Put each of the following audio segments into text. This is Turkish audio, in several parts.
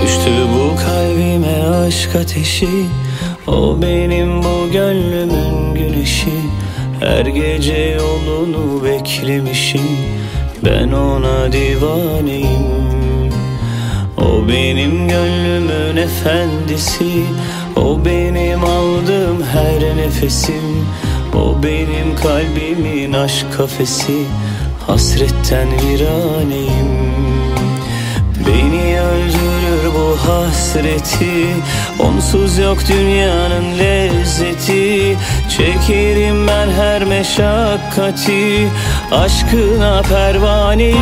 Düştü bu kalbime aşk ateşi, o benim bu gönlümün güneşi. Her gece yolunu beklemişim, ben ona divaneyim. O benim gönlümün efendisi, o benim aldığım her nefesim. O benim kalbimin aşk kafesi, hasretten viraneyim. Beni öldürür bu hasreti, onsuz yok dünyanın lezzeti. Çekerim ben her meşakkati, aşkına pervaneyim.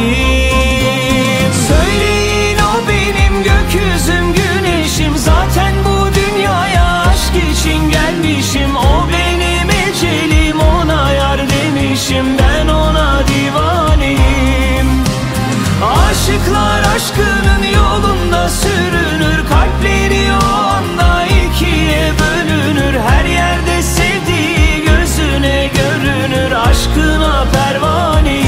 Söyleyin o benim gökyüzüm güneşim, zaten bu dünyaya aşk için gelmişim. O benim ecelim, ona yar demişim, ben ona divaneyim. Aşıklar aşkının yolunda sürünür, kalpleri o anda ikiye bölünür. Her yerde sevdiği gözüne görünür, aşkına pervaneyim.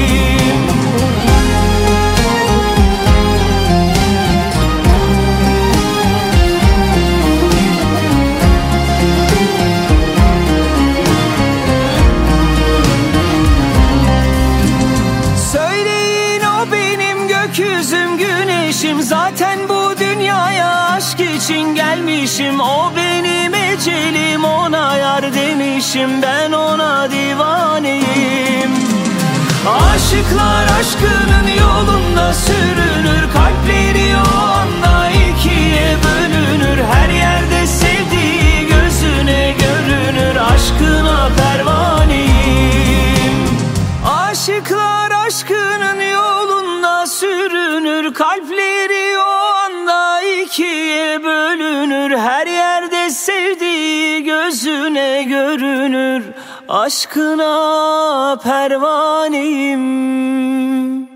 Gökyüzüm güneşim, zaten bu dünyaya aşk için gelmişim. O benim ecelim, ona yar demişim, ben ona divaneyim. Aşıklar aşkının yolunda sürünür, kalpleri o anda ikiye bölünür. Her yerde sevdiği gözüne görünür, aşkına pervaneyim. Aşıklar aşkının yolunda sürünür, kalpleri o anda ikiye bölünür. Her yerde sevdiği gözüne görünür, aşkına pervaneyim.